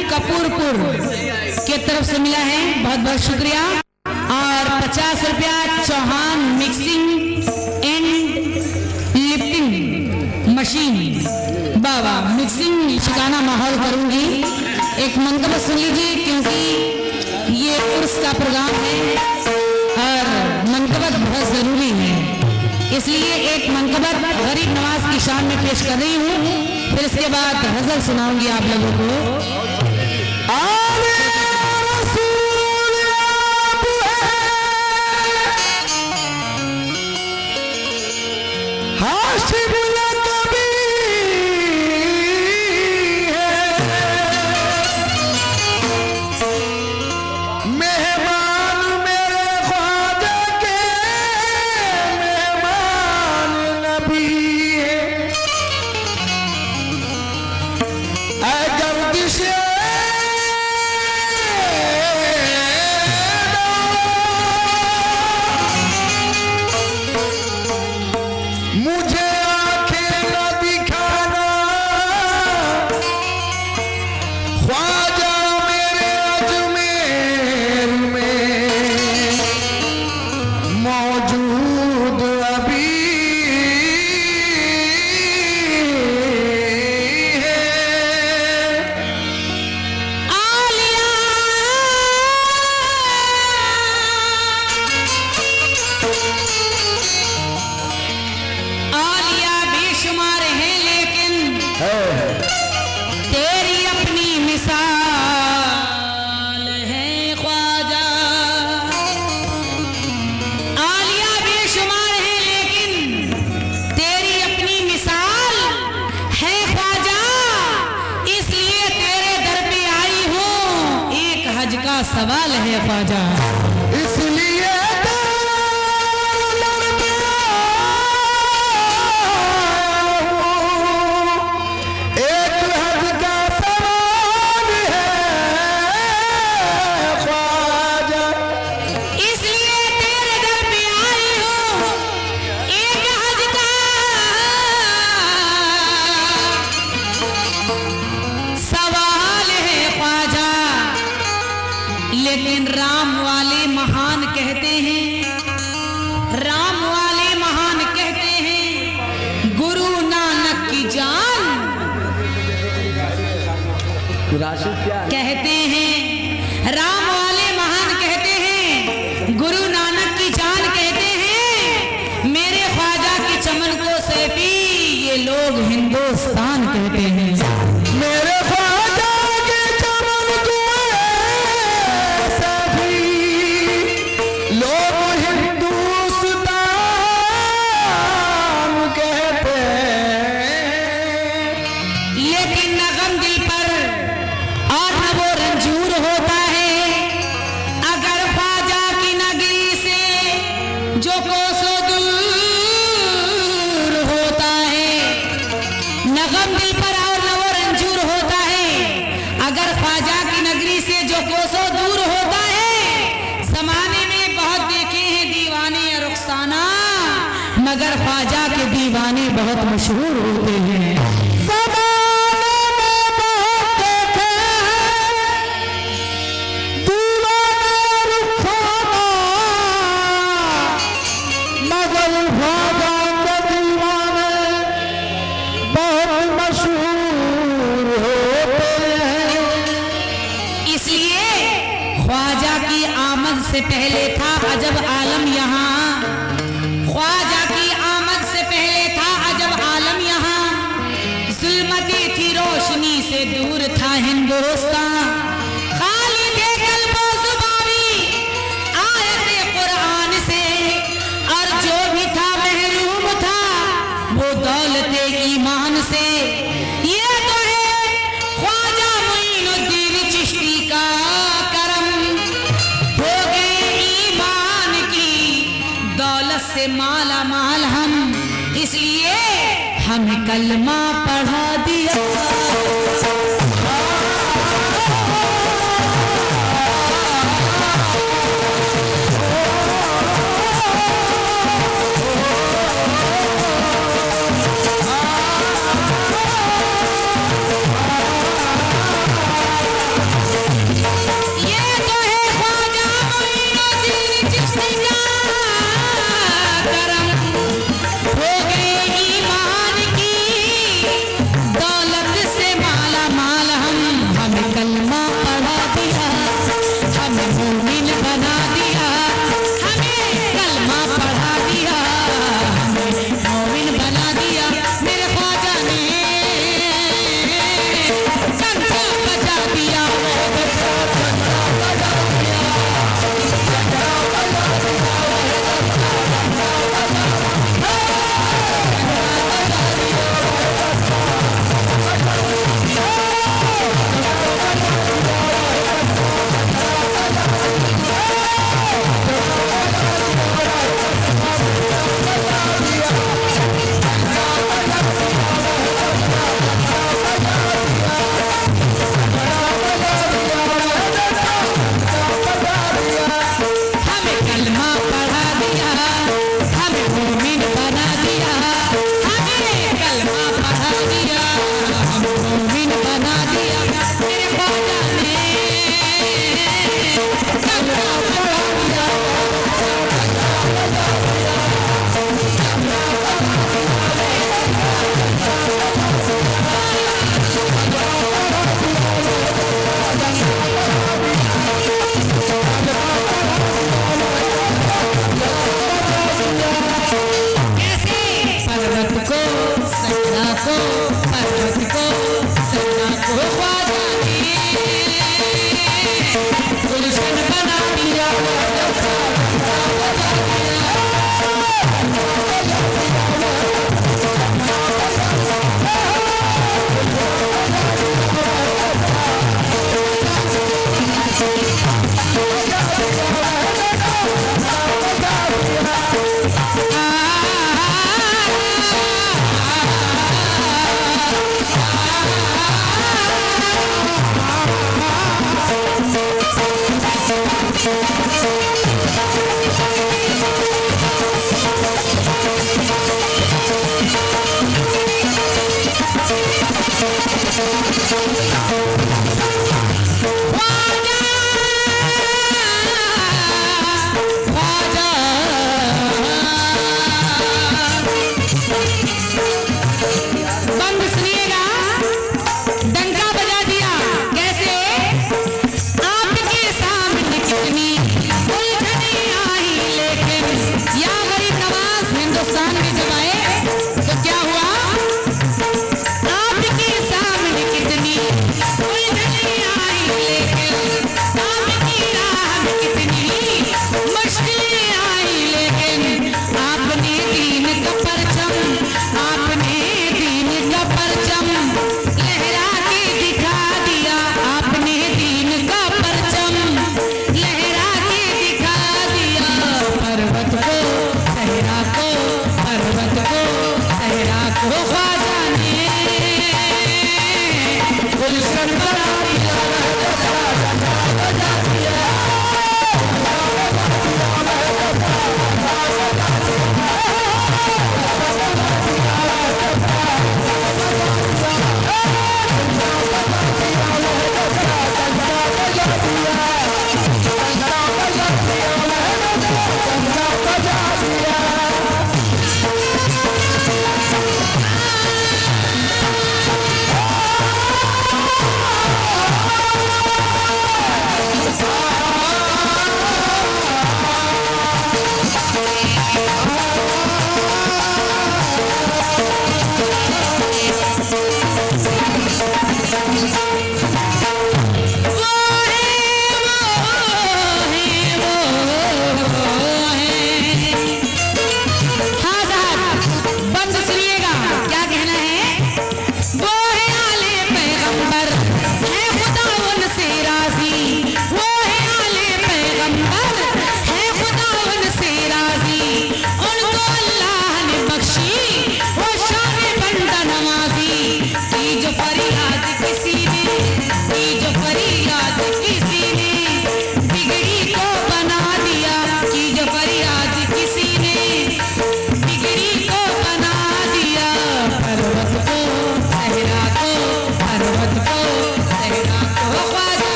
कपूरपुर के तरफ से मिला है, बहुत बहुत शुक्रिया। और 50 रुपया Chauhan mixing and lifting machine. बाबा मिक्सिंग शिकाना माहौल करूंगी। एक मंतव्य सुन लीजिए क्योंकि ये उर्स का प्रोग्राम है और मंतव्य बहुत जरूरी है, इसलिए एक मंतव्य गरीब नवाज की शान में पेश कर रही हूँ। फिर इसके बाद गजल सुनाऊंगी आप लोगों को। सवाल है ख्वाजा, इसलिए एक हज का सवाल है ख्वाजा, इसलिए तेरे दर पे आई हूँ। एक हज का सवाल है ख्वाजा, लेकिन राम वाले महान कहते हैं, राम वाले महान कहते हैं, गुरु नानक की जान कहते हैं, राम वाले महान कहते हैं, गुरु नानक की जान कहते हैं। मेरे ख्वाजा की चमन को सैफी ये लोग हिंदुस्तान कहते हैं। मेरे मगर ख्वाजा के दीवाने बहुत मशहूर होते हैं। मगर ख्वाजा के दीवाने बहुत मशहूर होते हैं। इसलिए ख्वाजा की आमद से पहले था अजब आलम यहाँ, ख्वाजा की आमद से पहले था अजब आलम यहाँ, जुल्मती थी रोशनी से दूर था हिंदुस्तान, खाली थे कल्बो ज़ुबानी आयते कुरान से, और जो भी था महरूम था वो दौलते ईमान से। ये तो है ख्वाजा मुईनुद्दीन चिश्ती का करम, हो गए ईमान की दौलत से माला माल हम, इसलिए हमें कलमा पढ़ा दिया। बजा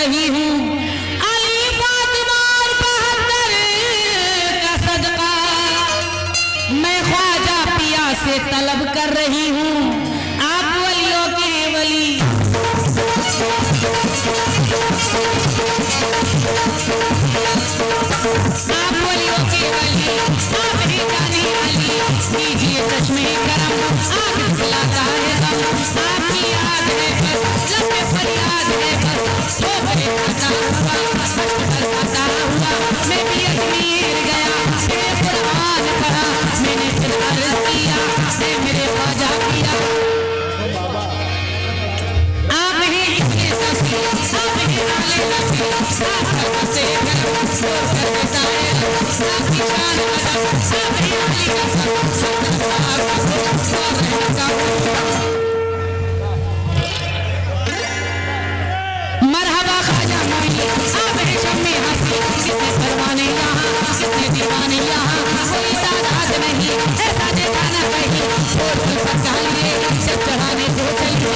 रही हूँ। अली फातिमा और 72 का सदका मैं ख्वाजा पिया से तलब कर रही हूँ। आप वलियों के वली, आप वलियों के वली, आप ही जाने अली, कीजिए चश्मे करम, आग दिखलाता है गम, आपकी याद है बस, लब पे फरियाद है बस, ठोकरे खाता हुआ, मस्त बरसाता हुआ, मैं भी अजमेर गया, मैंने कुरान पढ़ा, मैंने फिर अर्ज़ किया, मेरे ख्वाजा किया। आप हैं इतने सफी, आप हैं आले नबी, आपका बसे गरम, छोड़ कर देता है आपकी शान अदब, आप हैं अली का सब, आपका सब, और रहता मरहबा ख्वाजा मोई, आप हैं शम्मे हंसी, कितने परवाने यहाँ, कितने दीवाने यहाँ, कोई तादाद नहीं, ऐसा देखा ना कहीं, छोड़ कर पका लिए, जब चढ़ाने को चलिए।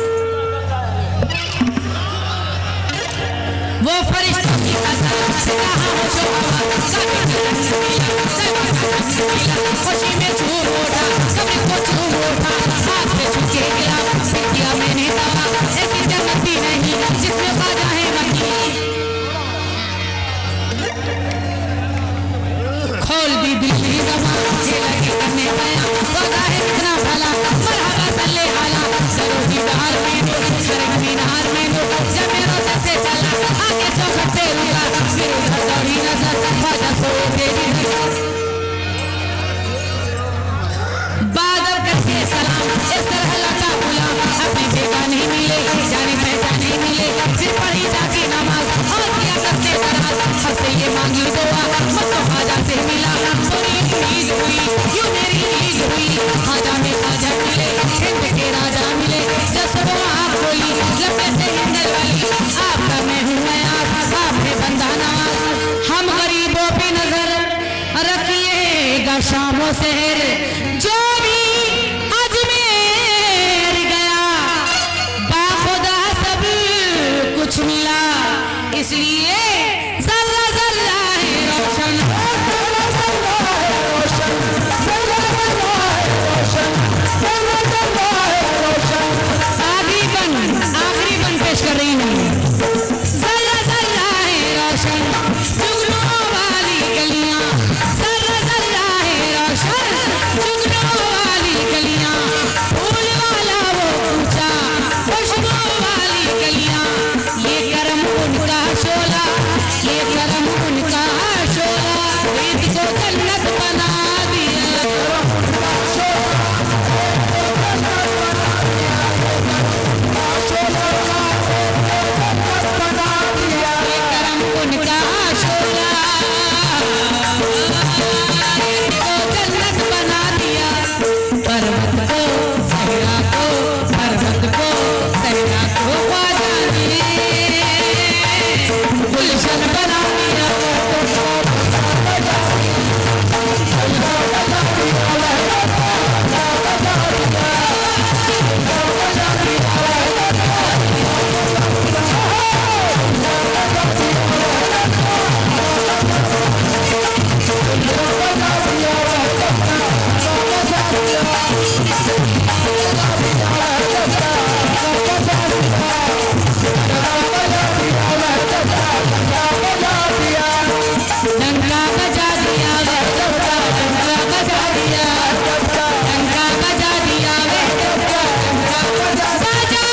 वो फरिश्तों की कतार, कहाँ हो शोभा, कभी करन नीला, कभी करन नीला, खुशी में झूम उठा, कभी को झूम उठा, हाथ से झुके गिरा, फिर किया मैंने दवा, ऐसी जन्नत भी नहीं, जिसमें ख्वाजा है मकी। खोल दी दिल की ज़बान, ये लगी करने गया, ख्वाजा है इतना भला, मरहबा सल्ले आला, करो दीदार में दो, शर्क मीनार में दो, जब मेरे रोज़े से चला, आगे चौखट पे रुका, फिर उधर दौड़ी नजर, ख्वाजा सोए तेरी नजर। बादल करके सलाम, इस तरह लौटा गुलाम, अपने बेटा नहीं मिले, जाने पहचाने मिले, फिर पढ़ी जाके नमाज, और किया कस्ते दराज, हक से ये मांगी दुआ, मुझको ख्वाजा से मिला, पूरी ईद हुई, यूं मेरी ईद हुई, ख्वाजा में ख्वाजा मिले, हिंद के राजा मिले, जब सुबह आँख खोली, लपेटे हिंदल वाली, आपका मैं हूँ नयाज, आप है बंदा नवाज। हम गरीबों पे नजर रखिएगा शामों शहर, जो भी अजमेर गया, बाखुदा सब कुछ मिला, इसलिए जर्रा जर्रा है रोशन, आखिरी बन पेश कर रही हूँ। जर्रा जर्रा है रोशन, जुगनू वाली गलियां, जर्रा जर्रा है रोशन, जुगनू वाली गलियां, फूल वाला वो ऊंचा, खुशबू वाली गलियां, ये करम उनका शोला, ये करम उनका शोला, ईद को जन्नत बना दिया, ये करम उनका शोला, ईद को जन्नत बना दिया, पर्वत को सहरा को, पर्वत को सहरा को ख्वाजा ने गुलशन बना दिया। डंका बजा दिया वे, डंका बजा दिया, डंका बजा दिया वे, डंका बजा दिया।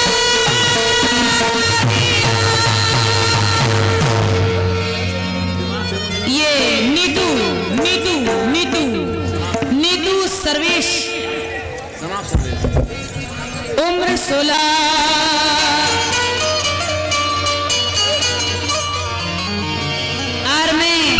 ये नीतू नीतू नीतू नीतू सर्वेश, उम्र 16।